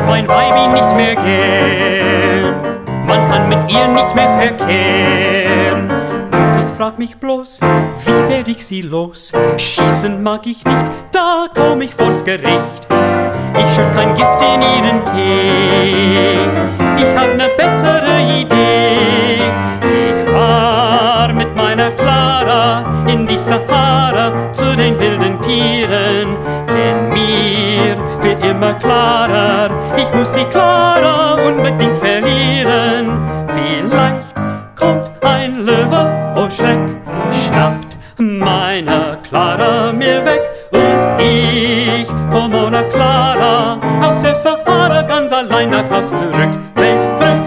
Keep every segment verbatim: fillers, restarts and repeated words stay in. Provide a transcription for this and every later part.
hab mein Weibi nicht mehr gern, man kann mit ihr nicht mehr verkehren. Und ich frag mich bloß, wie werd ich sie los? Schießen mag ich nicht, da komm ich vors Gericht. Ich schütt kein Gift in ihren Tee, ich hab ne bessere Idee. Ich fahr mit meiner Clara in die Sahara zu den wilden Tieren, denn mir wird immer klarer, ich muss die Clara unbedingt verlieren. Vielleicht kommt ein Löwe, oh Schreck, schnappt meine Clara mir weg und ich komm ohne Clara aus der Sahara ganz allein nach Haus zurück. Welch Glück!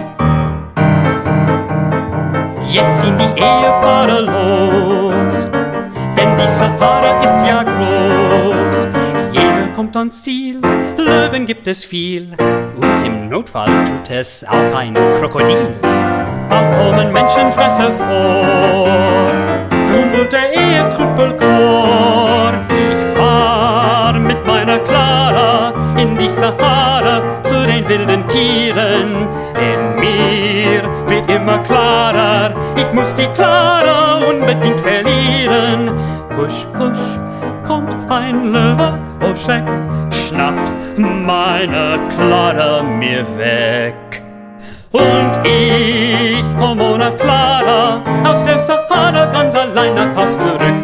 Jetzt ziehen die Ehepaare los, denn die Sahara ist ja groß. Jeder kommt ans Ziel, Löwen gibt es viel und im Notfall tut es auch ein Krokodil. Auch kommen Menschenfresser vor, dumpelt der Ehekrüppelchor. Ich fahr mit meiner Clara in die Sahara zu den wilden Tieren, denn mir wird immer klarer, ich muss die Clara unbedingt verlieren. Husch, husch, kommt ein Löwe, oh Schreck, schnappt meine Clara mir weg. Und ich komm ohne Clara aus der Sahara ganz allein nach Haus zurück.